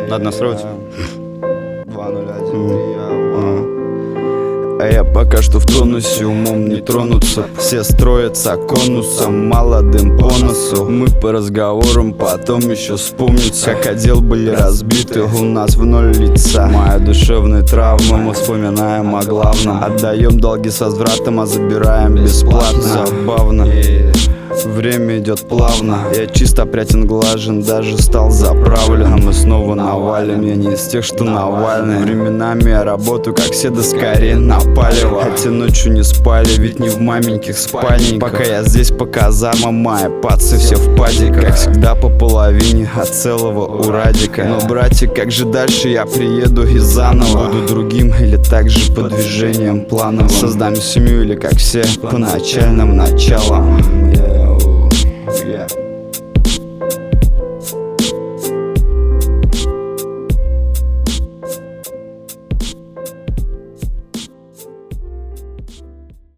Надо настроиться. 2013. А я пока что в тонусе, умом не тронуться. Все строятся конусом, молодым по носу. Мы по разговорам потом еще вспомнится, как отдел были разбиты у нас в ноль лица. Моя душевная травма, мы вспоминаем о главном. Отдаем долги с возвратом, а забираем бесплатно. Забавно, время идет плавно. Я чисто опрятен, глажен, даже стал заправлен. А мы снова навалим, я не из тех, что Навальный. Временами я работаю, как все, да скорее на палево. Хотя ночью не спали, ведь не в маменьких спальниках. Пока я здесь, показама моя, пацы все в падиках. Как всегда по половине от целого урадика. Но, братик, как же дальше я приеду и заново буду другим или так же по движениям плановым. Создам семью или как все по начальным началам.